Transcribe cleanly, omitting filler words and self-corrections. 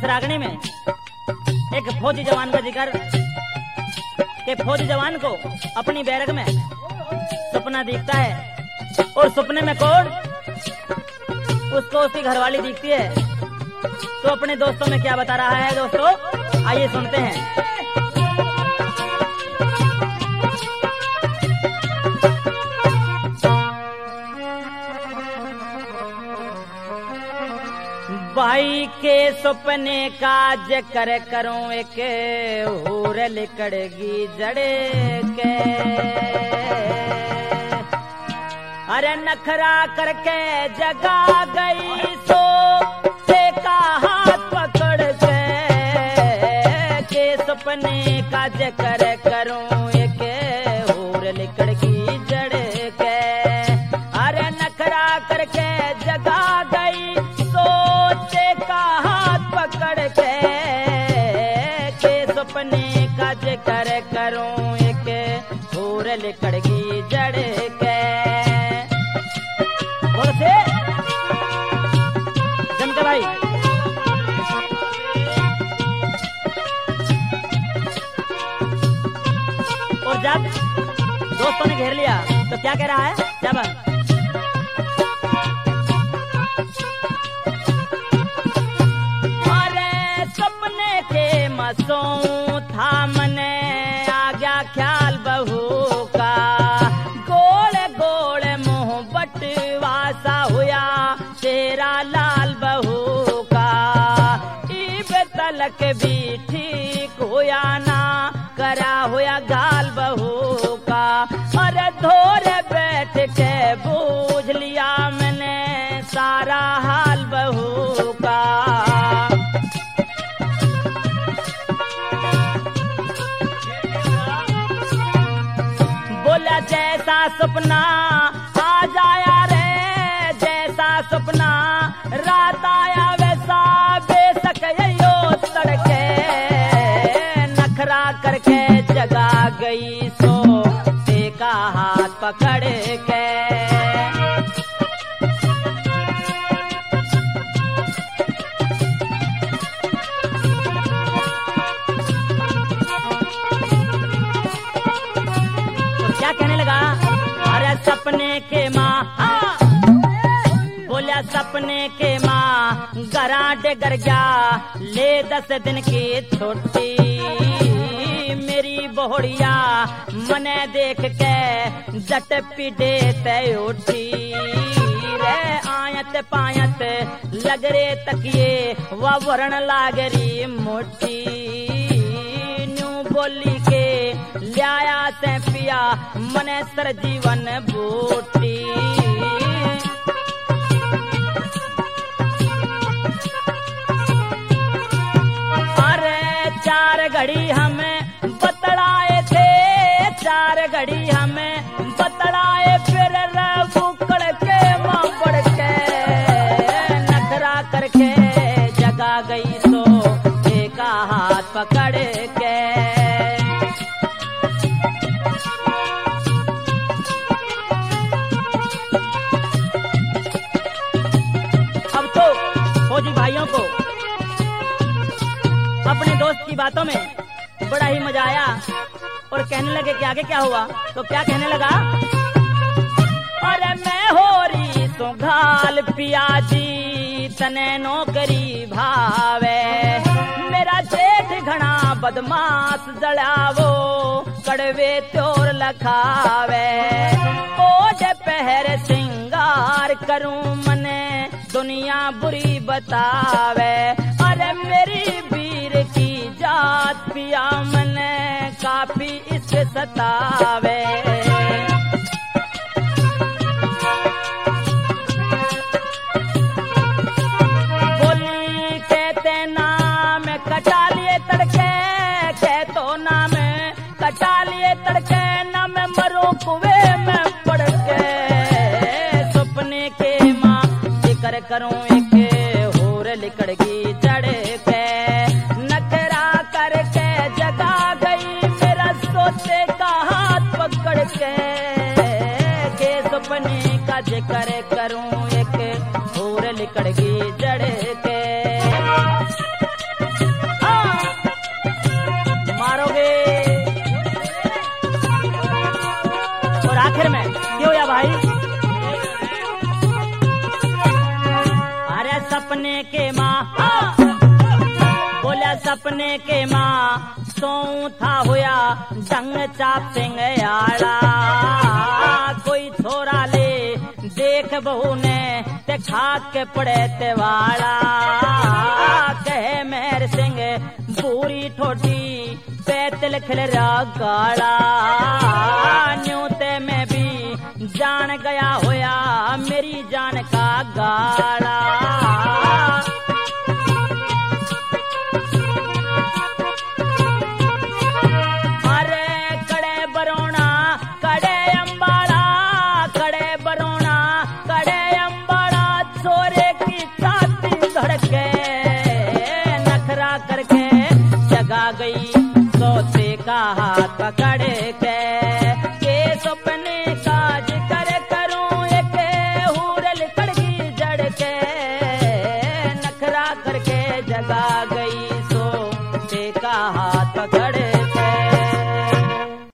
रागनी में एक फौजी जवान का जिक्र कि फौजी जवान को अपनी बैरक में सपना दिखता है और सपने में कौन उसको उसकी घरवाली दिखती है। तो अपने दोस्तों में क्या बता रहा है दोस्तों, आइए सुनते हैं। भाई के सपने का जिक्र करूं एक और लिकड़गी जड़े के, अरे नखरा करके जगा गई सो का हाथ पकड़ के सपने का जिक्र करूं एक और लिकड़गी जड़े के, अरे नखरा करके जगा गई पकड़ के सपने का जिक्र करूं एक और लिकड़गी जड़ के। बोल से जमके भाई। और जब दोस्तों ने घेर लिया तो क्या कह रहा है, जब मसों था मने आ गया ख्याल बहू का, गोले गोले मुंह बटवासा हुआ तेरा लाल बहू का, ईब तलक भी ठीक हुआ ना करा हुआ गाल बहू का, और धोरे बैठ के बूझ लिया मैंने सारा हाल बहू का। जैसा सपना आ जाया रे, जैसा सपना रात आया वैसा बेशक यो तड़के, नखरा करके जगा गई सो का हाथ पकड़ के। क्या कहने लगा, अरे सपने के माँ, बोला सपने के माँ गराटे कर गया ले 10 दिन की छुट्टी, मेरी बोहड़िया मने देख के जट पीटे तय उठी रे, आयत पायत लग रे तकिए व वरण लागरी मोटी, बोली के लिया से पिया मने सर जीवन बूटी। अरे 4 घड़ी हमें बतलाए थे, 4 घड़ी हमें बतलाए, फिर बुकड़ के मां पड़ के नखरा करके जगा गई सो का हाथ पकड़ के। अब तो फौजी भाइयों को अपने दोस्त की बातों में बड़ा ही मजा आया और कहने लगे कि आगे क्या हुआ। तो क्या कहने लगा, अरे मैं हो रही तो घाल पियाजी तने नौकरी भावे, मेरा जेठ घना बदमाश जड़ावो कड़वे त्योर लखावे, ओज पहर सिंगार करूं मने दुनिया बुरी बतावे, अरे मेरी वीर की जात पिया मने काफी इससे सतावे। बोली कहते नाम कटा लिए तड़के, कहतो नाम कटा लिए तड़के, ना मैं मरो कुएं में पड़ के, सपने के माँ जिक्र करूं एक होर लिकड़गी चढ़ के, नखरा करके जगा गई मेरा सोते का हाथ पकड़ के सपने का जिक्र करूं एक होर लिकड़गी जड़ के। सपने के माँ सो था होया डंग चाप सिंह आड़ा। कोई छोरा ले देख बहू ने ते खाक के पड़े ते वाड़ा। कहे मेहर सिंह पूरी ठोटी पैतल खिल रहा गाड़ा। न्यूते में भी जान गया होया मेरी जान का गाड़ा। अरे कड़े बरोना कड़े अम्बाड़ा, कड़े बरोना कड़े अम्बाड़ा, छोरे की छाती धड़के नखरा करके जगा गई सोते का हाथ पकड़ के सपने का जिक्र करूं एक हुरल कड़गी जड़ के नखरा करके जगा